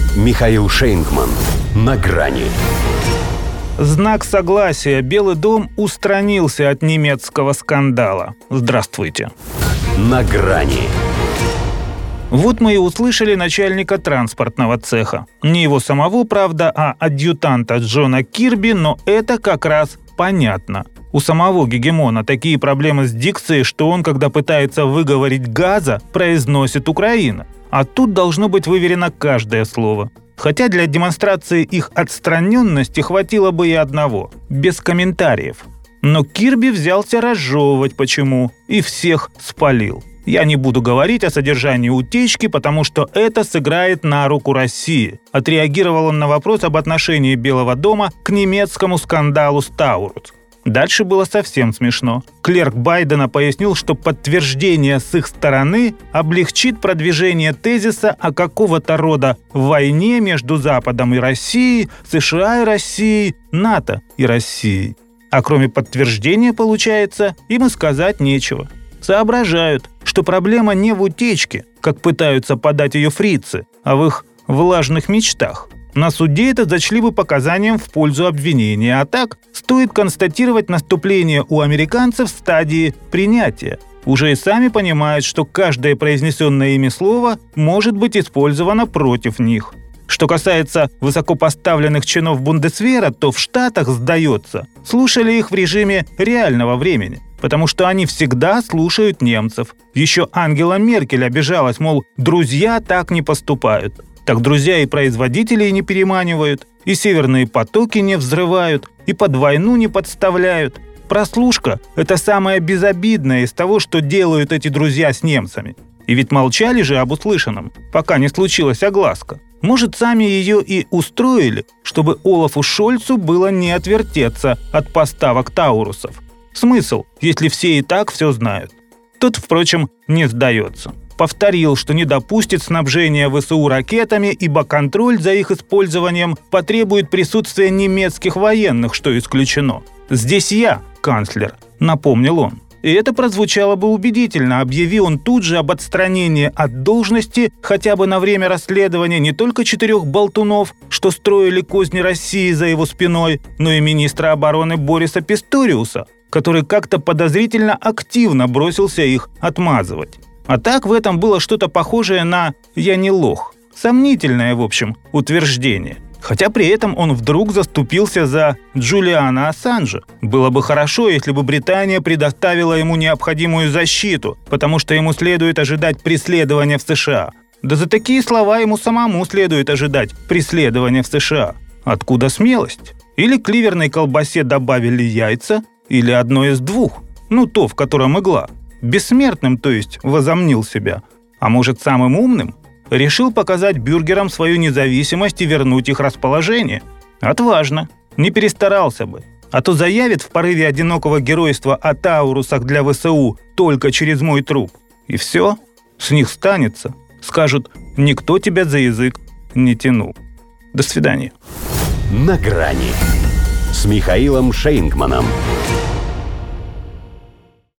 Михаил Шейнгман. На грани. Знак согласия. Белый дом устранился от немецкого скандала. Здравствуйте. На грани. Вот мы и услышали начальника транспортного цеха. Не его самого, правда, а адъютанта Джона Кирби, но это как раз понятно. У самого гегемона такие проблемы с дикцией, что он, когда пытается выговорить «газа», произносит «Украина». А тут должно быть выверено каждое слово. Хотя для демонстрации их отстраненности хватило бы и одного – без комментариев. Но Кирби взялся разжевывать почему и всех спалил. Я не буду говорить о содержании утечки, потому что это сыграет на руку России. Отреагировал он на вопрос об отношении Белого дома к немецкому скандалу с Таурус. Дальше было совсем смешно. Клерк Байдена пояснил, что подтверждение с их стороны облегчит продвижение тезиса о какого-то рода войне между Западом и Россией, США и Россией, НАТО и Россией. А кроме подтверждения, получается, им и сказать нечего. Соображают, что проблема не в утечке, как пытаются подать ее фрицы, а в их влажных мечтах. На суде это зачли бы показанием в пользу обвинения, а так стоит констатировать наступление у американцев в стадии принятия. Уже и сами понимают, что каждое произнесенное ими слово может быть использовано против них. Что касается высокопоставленных чинов Бундесвера, то в Штатах, сдается, слушали их в режиме реального времени, потому что они всегда слушают немцев. Еще Ангела Меркель обижалась, мол, друзья так не поступают. Так друзья и производителей не переманивают, и северные потоки не взрывают, и под войну не подставляют. Прослушка – это самое безобидное из того, что делают эти друзья с немцами. И ведь молчали же об услышанном, пока не случилась огласка. Может, сами ее и устроили, чтобы Олафу Шольцу было не отвертеться от поставок таурусов. Смысл, если все и так все знают? Тот, впрочем, не сдается. Повторил, что не допустит снабжения ВСУ ракетами, ибо контроль за их использованием потребует присутствия немецких военных, что исключено. «Здесь я, канцлер», — напомнил он. И это прозвучало бы убедительно, объяви он тут же об отстранении от должности хотя бы на время расследования не только 4 болтунов, что строили козни России за его спиной, но и министра обороны Бориса Писториуса, который как-то подозрительно активно бросился их отмазывать. А так в этом было что-то похожее на «я не лох». Сомнительное, в общем, утверждение. Хотя при этом он вдруг заступился за Джулиана Ассанжа. Было бы хорошо, если бы Британия предоставила ему необходимую защиту, потому что ему следует ожидать преследования в США. Да за такие слова ему самому следует ожидать преследования в США. Откуда смелость? Или к ливерной колбасе добавили яйца, или одно из двух. Ну, то, в котором игла. Бессмертным, то есть, возомнил себя. А может, самым умным? Решил показать бюргерам свою независимость и вернуть их расположение. Отважно. Не перестарался бы. А то заявит в порыве одинокого геройства о таурусах для ВСУ только через мой труп. И все. С них станется. Скажут, никто тебя за язык не тянул. До свидания. На грани с Михаилом Шейнгманом.